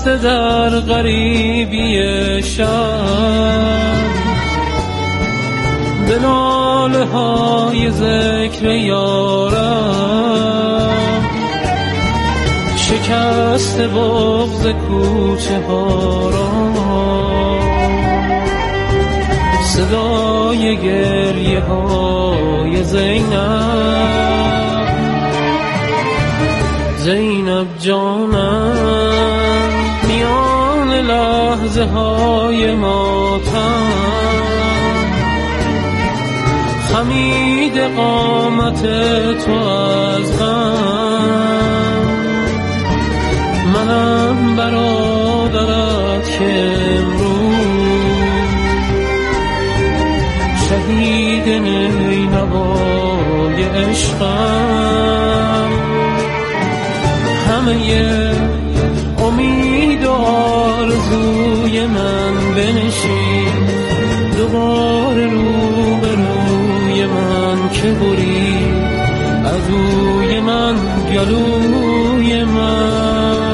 شکسته در غریبی شب، به ناله های ذکر یارم، شکسته بغض کوچه ها را، صدای گریه های زینب جانم، میان لحظه های ماتم، خمید قامت تو از غم، منم برادرت که امروز شهید نینوای عشقم، همه امید و آرزوی من بنشین، دوباره روبروی من که بری، عدوی من گلوی من.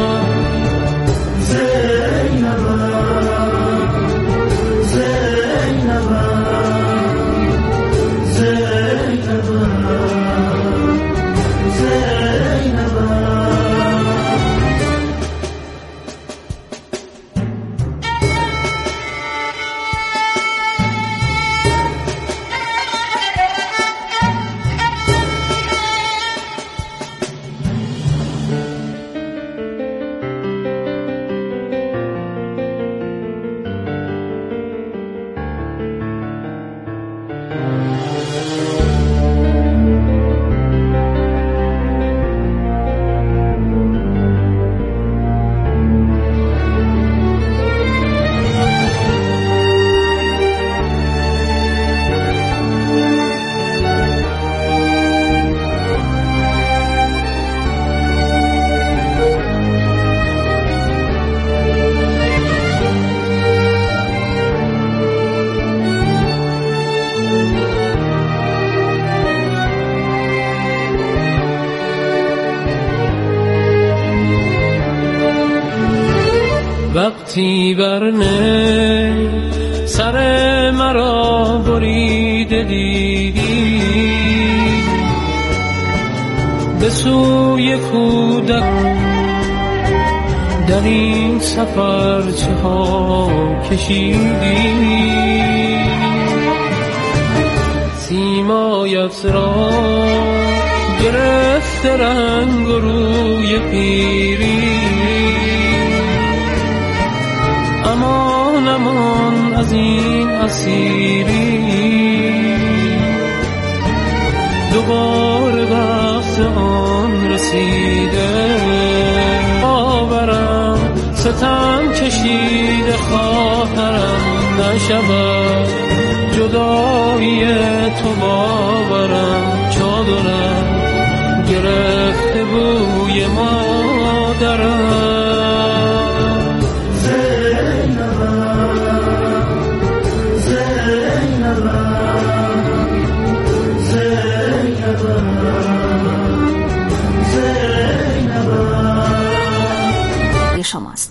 وقتی بر نی سر مرا بریده دیدی، به سوی کودک در این سفر چه ها کشیدی، سیمایت را گرفته رنگ و روی پیری، امان امان از این اسیری، دوباره وقت آن رسیده، باورم ستم کشیده، خواهرم نشود جدایی تو، باورم چادرم گرفته بوی مادرم. شماست.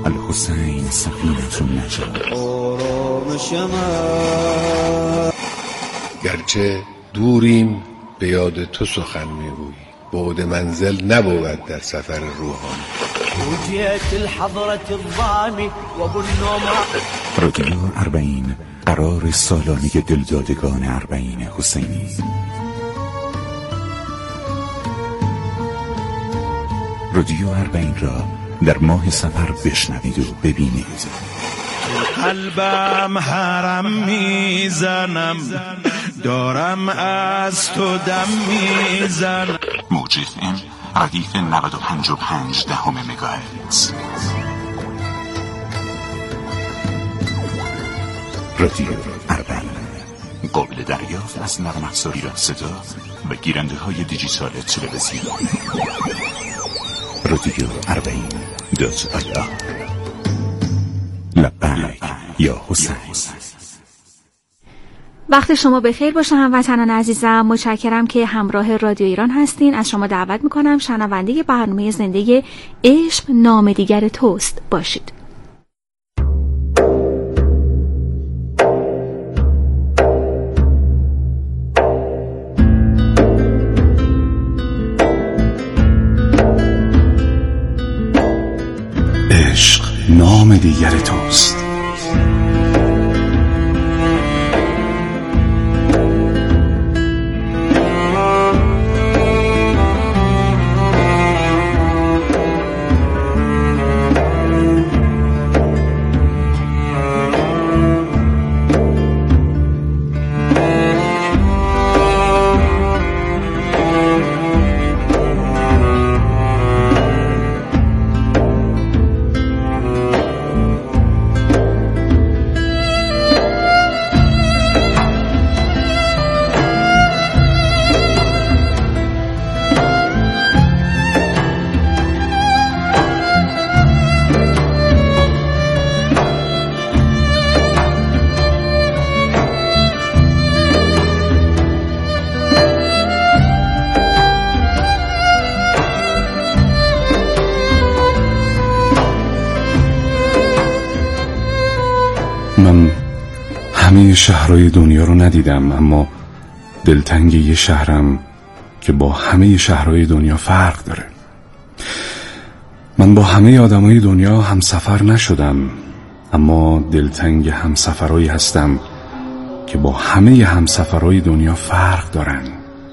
الحسین سفینة النجاة. گرچه دوریم به یاد تو سخن میگویی، بعد منزل نبود در سفر روحانی. رادیو اربعین، قرار سالانه دلدادگان اربعین حسینی. رادیو اربعین را در ماه سفر بشنوید و ببینید. قلبم حرم میزنم، دارم از تو دم میزنم. موج FM ردیف 95.5 مگاهرتز. رادیو اربعین، قابل دریافت از نرم افزار ایران صدا و گیرنده های دیجیتال تلویزیون. رادیو اربعین .ir. لبیک یا حسین. وقت شما بخیر باشه هموطنان عزیزم. متشکرم که همراه رادیو ایران هستین. از شما دعوت میکنم شنونده برنامه زنده عشق نام دیگر توست باشید. عشق نام دیگر توست. من همه شهرهای دنیا رو ندیدم، اما دلتنگ یه شهرم که با همه شهرهای دنیا فرق داره. من با همه آدمای دنیا همسفر نشدم، اما دلتنگ همسفرهایی هستم که با همه همسفرهای دنیا فرق دارن.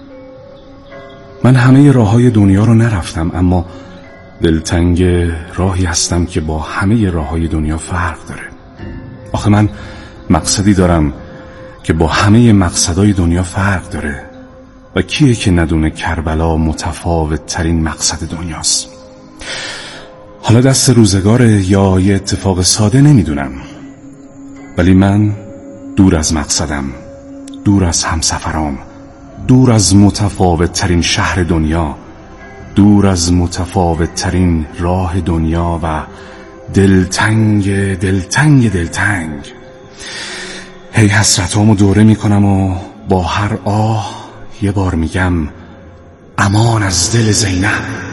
من همه راههای دنیا رو نرفتم، اما دلتنگ راهی هستم که با همه راههای دنیا فرق داره. آخه من مقصدی دارم که با همه مقصدهای دنیا فرق داره و کیه که ندونه کربلا متفاوت ترین مقصد دنیاست؟ حالا دست روزگاره یا یه اتفاق ساده نمیدونم، ولی من دور از مقصدم، دور از همسفرام، دور از متفاوت ترین شهر دنیا، دور از متفاوت ترین راه دنیا و دلتنگ دلتنگ دلتنگ. هی حسرتامو دوره میکنم و با هر آه یه بار میگم امان از دل زینب.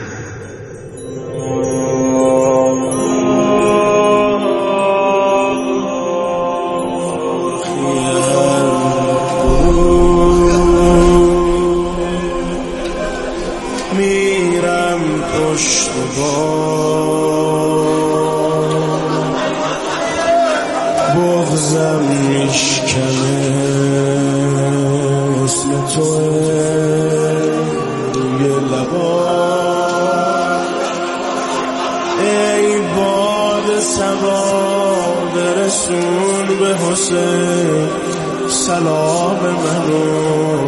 میرم پشت بغزم میشکنه اسم توه روی لبا. ای باد صبا برسون به حسین سلام منو،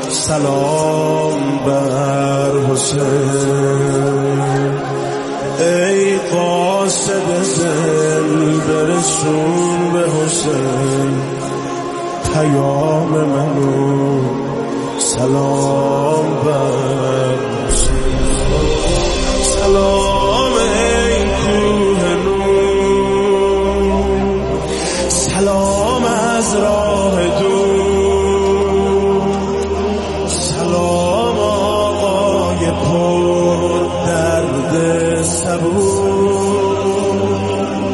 سلام بر حسین. ای قاصد زل برسون به حسین پیام منو، سلام بر حسین. سلام ای کوه نور، سلام از راه دور، سلام آقای پر درد صبور.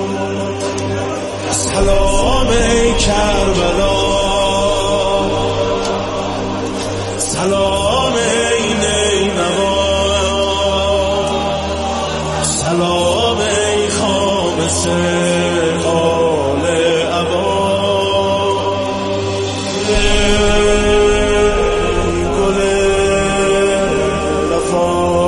کربلا سلام ای نینوا سلام ای خامس آل عبا گل وفا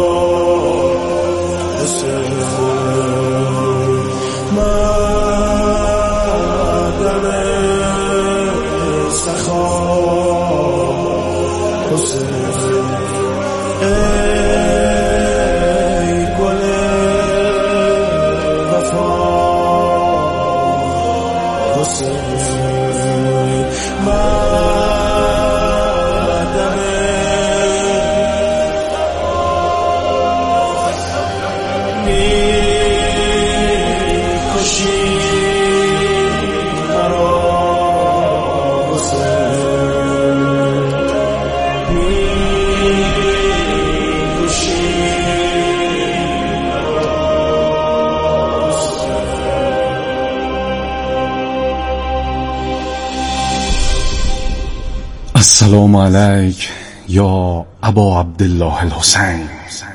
السلام علیک یا ابا عبدالله الحسین.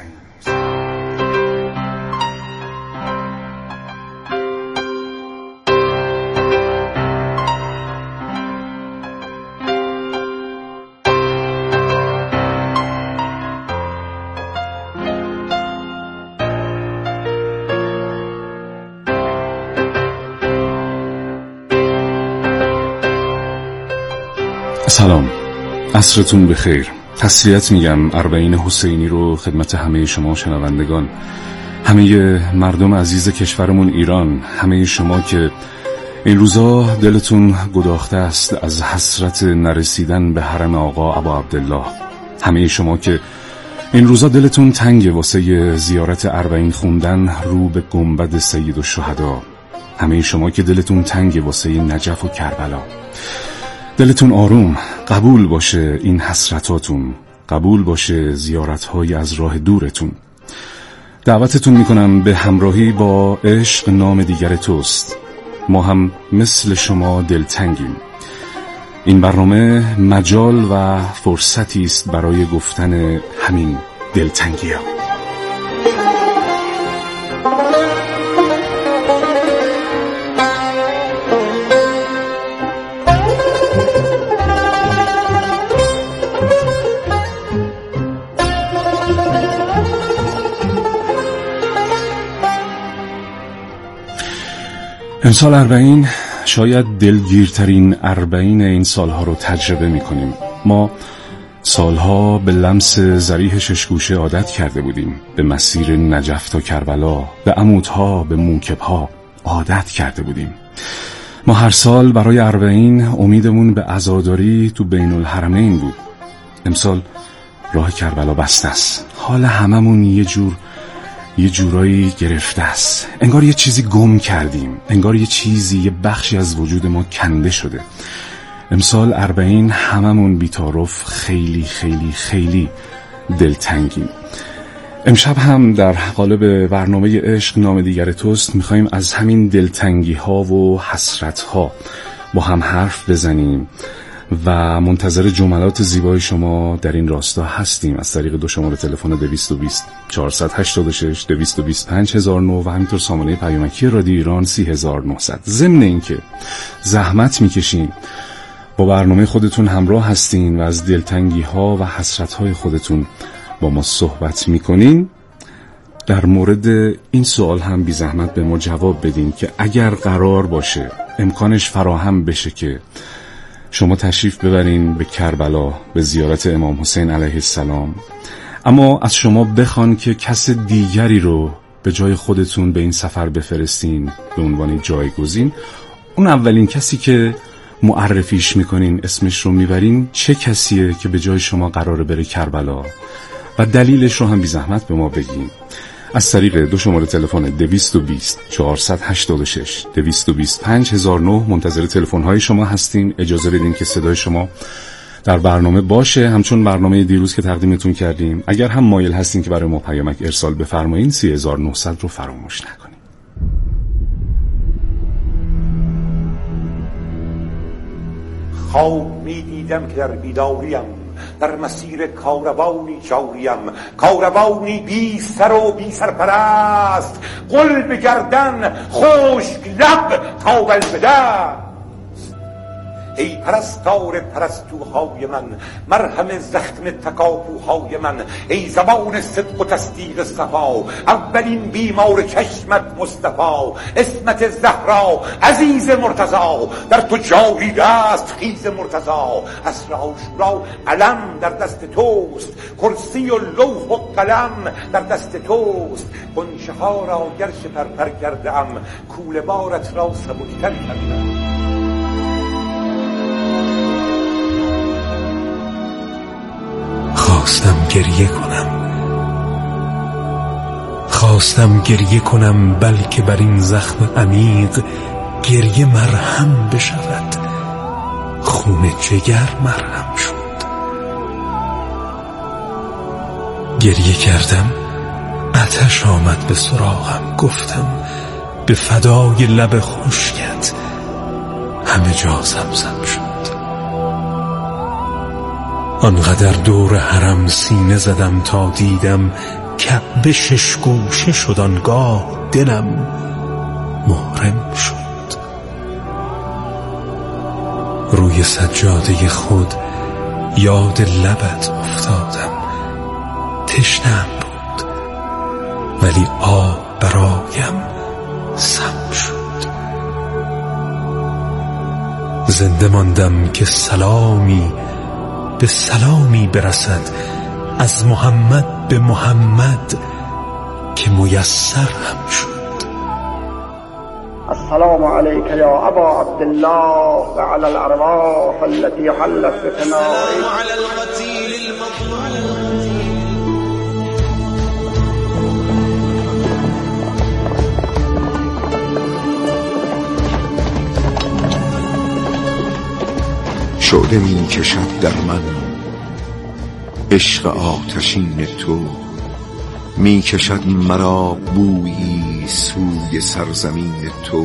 سلام، عصرتون بخیر. تسلیت میگم اربعین حسینی رو خدمت همه شما شنوندگان، همه مردم عزیز کشورمون ایران، همه شما که این روزا دلتون گداخته است از حسرت نرسیدن به حرم آقا ابا عبدالله، همه شما که این روزا دلتون تنگه واسه زیارت اربعین خوندن رو به گنبد سید الشهدا، همه شما که دلتون تنگه واسه نجف و کربلا. دلتون آروم، قبول باشه این حسرتاتون، قبول باشه زیارت‌های از راه دورتون. دعوتتون میکنم به همراهی با عشق نام دیگر توست. ما هم مثل شما دلتنگیم. این برنامه مجال و فرصتی است برای گفتن همین دلتنگی‌ها. امسال اربعین شاید دلگیرترین اربعین این سالها رو تجربه میکنیم. ما سالها به لمس ذریح ششگوشه عادت کرده بودیم، به مسیر نجف تا کربلا، به عمودها، به موکبها عادت کرده بودیم. ما هر سال برای اربعین امیدمون به عزاداری تو بین الحرمین بود. امسال راه کربلا بسته است. حال هممون یه جورایی گرفته است. انگار یه چیزی گم کردیم، انگار یه بخشی از وجود ما کنده شده. امسال اربعین هممون بی‌تعارف خیلی خیلی خیلی دلتنگیم. امشب هم در قالب برنامه عشق نام دیگر توست میخوایم از همین دلتنگی ها و حسرت ها با هم حرف بزنیم و منتظر جملات زیبای شما در این راستا هستیم از طریق دو شماره تلفن 220 486 225 1009 و همینطور سامانه پیامکی رادیو ایران 30900. ضمن اینکه زحمت میکشین با برنامه خودتون همراه هستین و از دلتنگی ها و حسرت های خودتون با ما صحبت میکنین، در مورد این سوال هم بی زحمت به ما جواب بدین که اگر قرار باشه امکانش فراهم بشه که شما تشریف ببرین به کربلا به زیارت امام حسین علیه السلام، اما از شما بخوان که کس دیگری رو به جای خودتون به این سفر بفرستین به عنوان جایگزین، اون اولین کسی که معرفیش میکنین، اسمش رو میبرین، چه کسیه که به جای شما قراره بره کربلا و دلیلش رو هم بی زحمت به ما بگین. از طریق دو شماره تلفن 220 486 225 1009 منتظر تلفن‌های شما هستیم. اجازه بدین که صدای شما در برنامه باشه، همچون برنامه دیروز که تقدیمتون کردیم. اگر هم مایل هستین که برای ما پیامک ارسال بفرمایین 3900 رو فراموش نکنید. خواب می دیدم که در بیداریم در مسیر کاروانی جاریم، کاروانی بی سر و بی سرپرست، قل به گردن خشک لب تا بالبدست. ای پرستار پرستوهای من، مرهم زخم تکاپوهای من، ای زبان صدق و تصدیق صفا، اولین بیمار چشمت مصطفی، اسمت زهرا عزیز مرتضی، در تو جاوید است خیز مرتضی. عصر عاشورا علم در دست توست، کرسی و لوح و قلم در دست توست. غنچه ها را گر شپرپر کرده ام، کوله بارت را سبکتر کردم. خواستم گریه کنم بلکه بر این زخم عمیق گریه مرهم بشود، خون جگر مرهم شد. گریه کردم، آتش آمد به سراغم، گفتم به فدای لب خشکت همه جا زمزم شد. آنقدر دور حرم سینه زدم تا دیدم کعبه شش گوشه شد، آنگاه دلم محرم شد. روی سجاده خود یاد لبت افتادم، تشنه‌ام بود ولی آب برایم سم شد. زنده ماندم که سلامی به سلامی برسد از محمد به محمد که میسر هم شد. السلام علیک یا ابا عبدالله و علی الارواح التي حلت بفنائك. على القتيل المظلوم. شعله می کشد در من عشق آتشین تو، می کشد مرا بویی سوی سرزمین تو.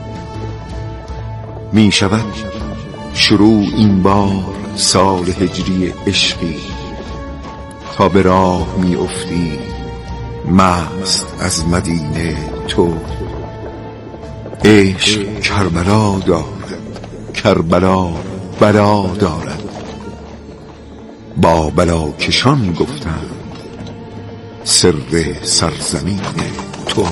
می شود شروع این بار سال هجری عشقی، تا به راه می افتی مست از مدینه تو. عشق کربلا دارد، کربلا بلا دارد، با بلا کشان گفتند سر سرزمین تو.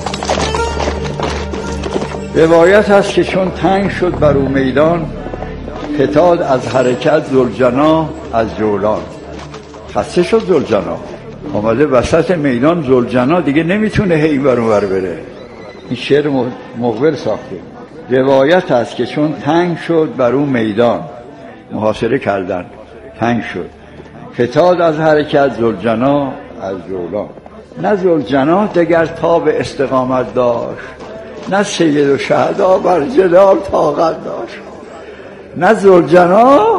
روایت هست که چون تنگ شد بر او میدان، فتاد از حرکت ذوالجناح از جولان. خسته شد ذوالجناح، آمده وسط میدان، ذوالجناح دیگه نمیتونه هی بر اون ور بره. این شعر مقبل ساخته. روایت هست که چون تنگ شد بر او میدان، محاصره کردن، تنگ شد، فتاد از حرکت ذوالجناح از جولان. نه ذوالجناح دگر تاب استقامت داشت، نه سید و شهدا بر جدال طاقت داشت. نه ذوالجناح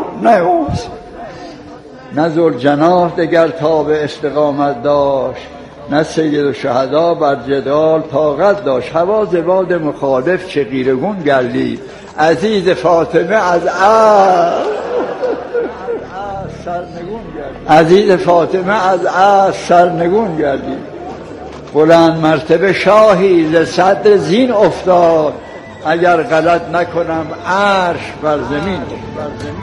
نه ذوالجناح دگر تاب استقامت داشت، نه سید و شهدا بر جدال طاقت داشت. هوا ز باد مخالف چه غیرگون گردید، عزیز فاطمه از عزیز فاطمه از سرنگون گردید. بلند مرتبه شاهی ز صدر زین افتاد، اگر غلط نکنم عرش بر زمین افتاد.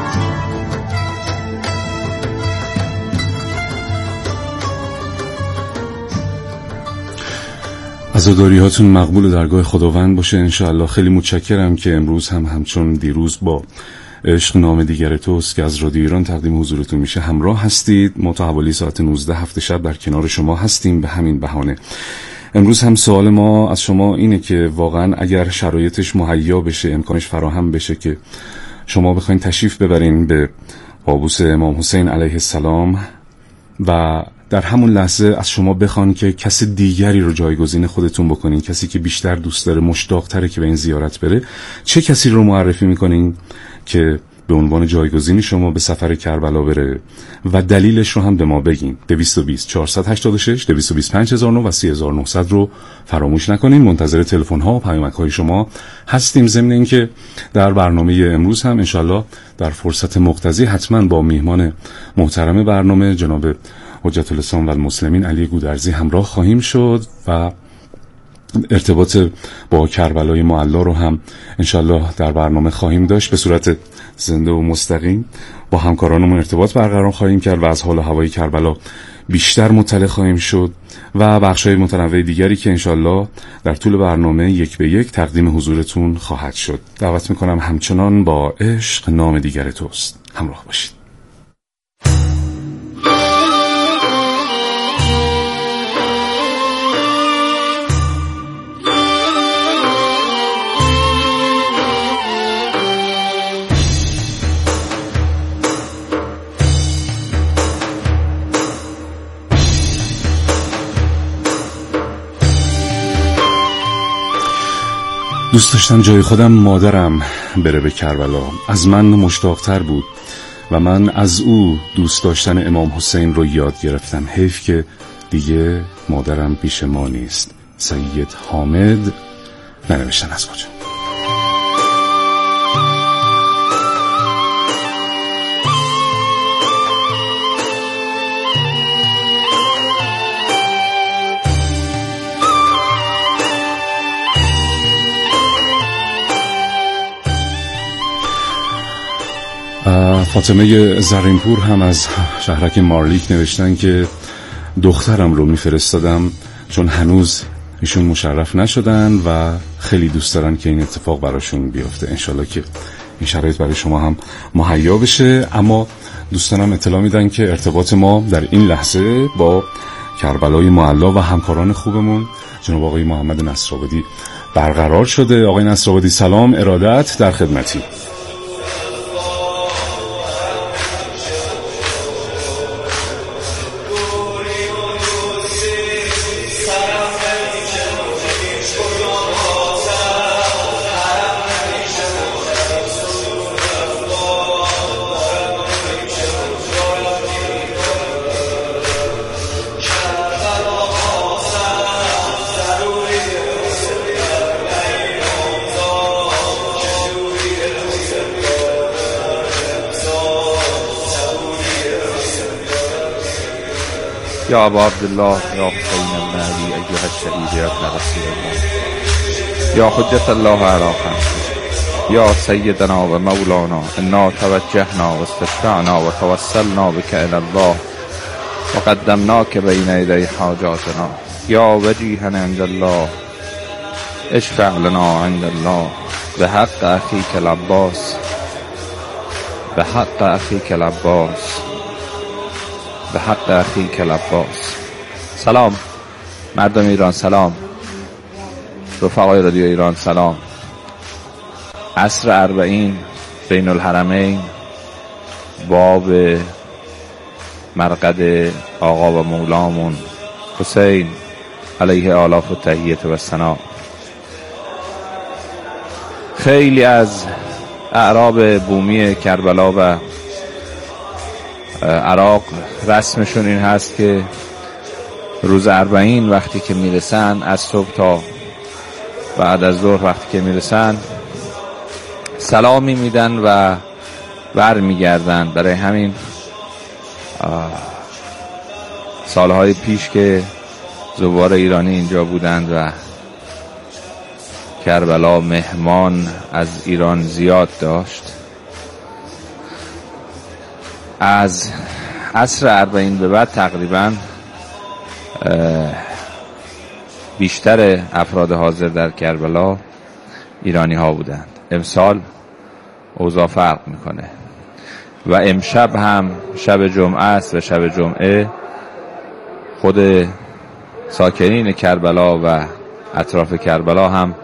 عزاداری‌هاتون مقبول درگاه خداوند باشه انشاءالله. خیلی متشکرم که امروز هم همچون دیروز با عشق نام دیگر توست که از رادیو ایران تقدیم حضورتون میشه همراه هستید. ما تا حوالی ساعت 19 هفت شب در کنار شما هستیم به همین بهانه. امروز هم سوال ما از شما اینه که واقعا اگر شرایطش مهیا بشه، امکانش فراهم بشه که شما بخواین تشریف ببرین به قابوس امام حسین علیه السلام و در همون لحظه از شما بخوان که کس دیگری رو جایگزین خودتون بکنین، کسی که بیشتر دوست داره، مشتاق تره که به این زیارت بره، چه کسی رو معرفی میکنین که به عنوان جایگزین شما به سفر کربلا بره و دلیلش رو هم به ما بگین. 220 486 225 009 و 30900 رو فراموش نکنین. منتظر تلفن ها و پیامک های شما هستیم. ضمن اینکه در برنامه امروز هم انشالله در فرصت مقتضی حتما با میهمان محترم برنامه جناب حجت الاسلام و المسلمین علی گودرزی همراه خواهیم شد و ارتباط با کربلای معلا رو هم انشالله در برنامه خواهیم داشت. به صورت زنده و مستقیم با همکارانمون ارتباط برقرار خواهیم کرد و از حال و هوای کربلا بیشتر مطلع خواهیم شد و بخشای متنوع دیگری که انشالله در طول برنامه یک به یک تقدیم حضورتون خواهد شد. دعوت میکنم همچنان با عشق نام دیگر توست همراه باشید. دوست داشتم جای خودم مادرم بره به کربلا. از من مشتاقتر بود و من از او دوست داشتن امام حسین رو یاد گرفتم. حیف که دیگه مادرم پیش ما نیست. سید حامد. ننوشتن از کجا. فاطمه زرینپور هم از شهرک مارلیک نوشتن که دخترم رو میفرستادم چون هنوز ایشون مشرف نشدن و خیلی دوست دارن که این اتفاق براشون بیفته. انشالله که این شرایط برای شما هم مهیا بشه. اما دوستانم اطلاع میدن که ارتباط ما در این لحظه با کربلای معلا و همکاران خوبمون جناب آقای محمد نصرآبادی برقرار شده. آقای نصرآبادی سلام، ارادت، در خدمتی. یا ابا عبدالله یا حسین ابن علی ایها الشهید یا ابن رسول الله یا حجت الله علی خمسه یا سیدنا و مولانا انا توجهنا و استشفعنا و توسلنا بک الی الله و قدمناک بین یدی حاجاتنا یا وجیها عند الله اشفع لنا عند الله به حق اخیک العباس به حق اخیک العباس به حق اخیک العباس. سلام مردم ایران، سلام رفقای رادیو ایران، سلام. عصر اربعین بین الحرمین، باب مرقد آقا و مولامون حسین علیه آلاف و تحییت و ثنا. خیلی از اعراب بومی کربلا و عراق رسمشون این هست که روز اربعین وقتی که میرسن، از صبح تا بعد از ظهر وقتی که میرسن سلامی میدن و بر میگردن. برای همین سالهای پیش که زوار ایرانی اینجا بودند و کربلا مهمان از ایران زیاد داشت، از عصر اربعین به بعد تقریبا بیشتر افراد حاضر در کربلا ایرانی ها بودند. امسال اوضاع فرق میکنه و امشب هم شب جمعه است و شب جمعه خود ساکنین کربلا و اطراف کربلا هم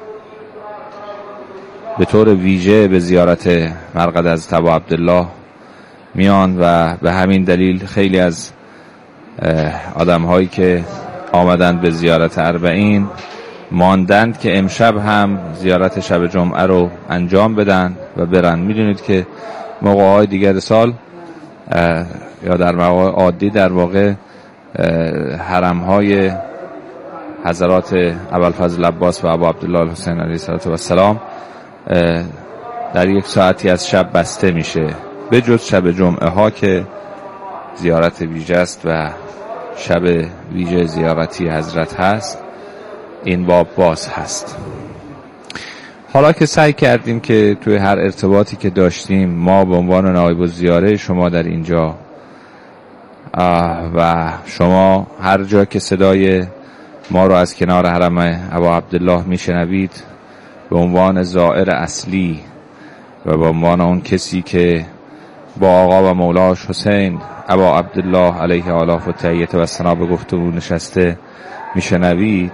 به طور ویژه به زیارت مرقد حضرت ابا عبدالله میان و به همین دلیل خیلی از آدم هایی که آمدند به زیارت اربعین ماندند که امشب هم زیارت شب جمعه رو انجام بدن و برن. میدونید که موقع‌های دیگر سال یا در مواقع عادی در واقع حرم‌های حضرات ابوالفضل عباس و ابا عبدالله الحسین علیه السلام در یک ساعتی از شب بسته میشه، به جز شب جمعه ها که زیارت ویژه است و شب ویژه زیارتی حضرت هست، این باب باز هست. حالا که سعی کردیم که توی هر ارتباطی که داشتیم ما به عنوان نایب الزیاره شما در اینجا و شما هر جا که صدای ما رو از کنار حرم ابا عبدالله میشنوید به عنوان زائر اصلی و به عنوان اون کسی که با آقا و مولاش حسین ابا عبدالله علیه آلاف و تحییت و ثنا به گفتگو نشسته میشنوید،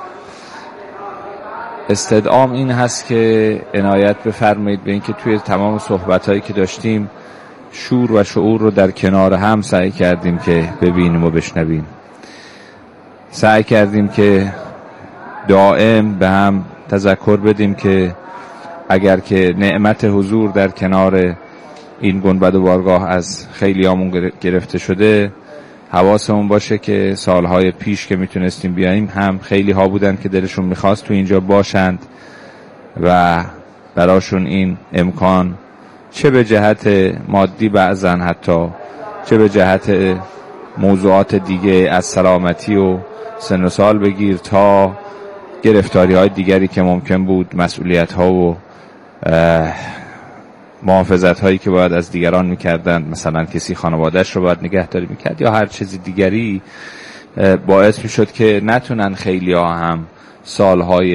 استدعام این هست که عنایت بفرمایید به اینکه توی تمام صحبتایی که داشتیم شور و شعور رو در کنار هم سعی کردیم که ببینیم و بشنویم. سعی کردیم که دائم به هم تذکر بدیم که اگر که نعمت حضور در کنار این گنبد و بارگاه از خیلیامون گرفته شده، حواسمون باشه که سالهای پیش که میتونستیم بیاییم هم خیلی ها بودن که دلشون میخواست تو اینجا باشند و براشون این امکان چه به جهت مادی بعضا حتی چه به جهت موضوعات دیگه از سلامتی و سن و سال بگیر تا گرفتاری های دیگری که ممکن بود، مسئولیت ها و محافظت هایی که باید از دیگران میکردن، مثلا کسی خانوادهش رو باید نگهداری میکرد یا هر چیز دیگری، باعث میشد که نتونن خیلی ها هم سالهای